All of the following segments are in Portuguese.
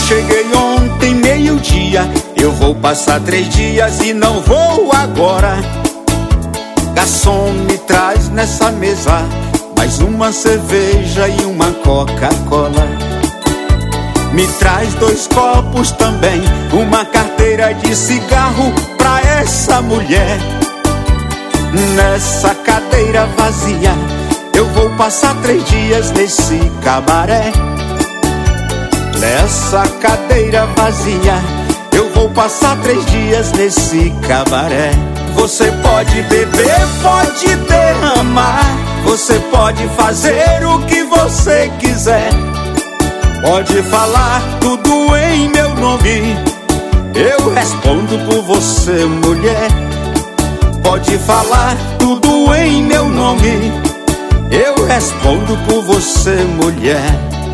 cheguei ontem, meio-dia. Eu vou passar 3 dias e não vou agora. Garçom, me traz nessa mesa mais uma cerveja e uma Coca-Cola. Me traz 2 copos também, uma carteira de cigarro pra essa mulher. Nessa cadeira vazia eu vou passar 3 dias nesse cabaré. Nessa cadeira vazia eu vou passar 3 dias nesse cabaré. Você pode beber, pode derramar, você pode fazer o que você quiser. Pode falar tudo em meu nome, eu respondo por você, mulher. Pode falar tudo em meu nome, eu respondo por você, mulher.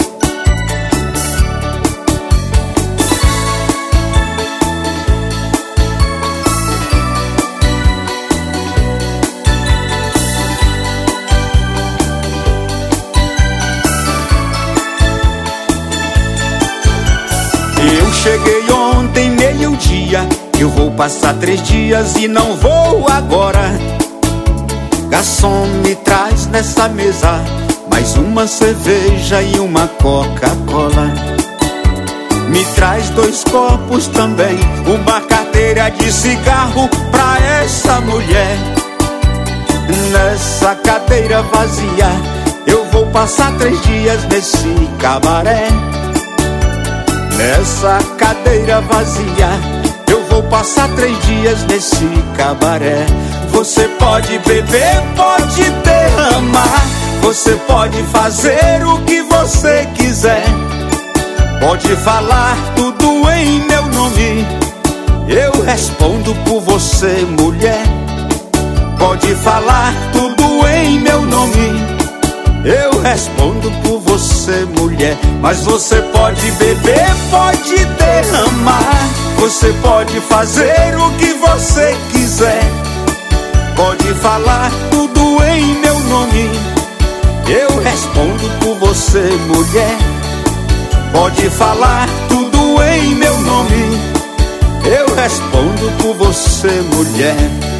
Eu cheguei ontem, meio-dia. Eu vou passar 3 dias e não vou agora. Garçom, me traz nessa mesa mais uma cerveja e uma Coca-Cola. Me traz 2 copos também, uma carteira de cigarro pra essa mulher. Nessa cadeira vazia eu vou passar 3 dias nesse cabaré. Nessa cadeira vazia eu vou passar 3 dias nesse cabaré. Você pode beber, pode derramar, você pode fazer o que você quiser. Pode falar tudo em meu nome, eu respondo por você, mulher. Pode falar tudo em meu nome, eu respondo por você, mulher. Mas você pode beber, pode derramar, você pode fazer o que você quiser. Pode falar tudo em meu nome, eu respondo por você, mulher. Pode falar tudo em meu nome, eu respondo por você, mulher.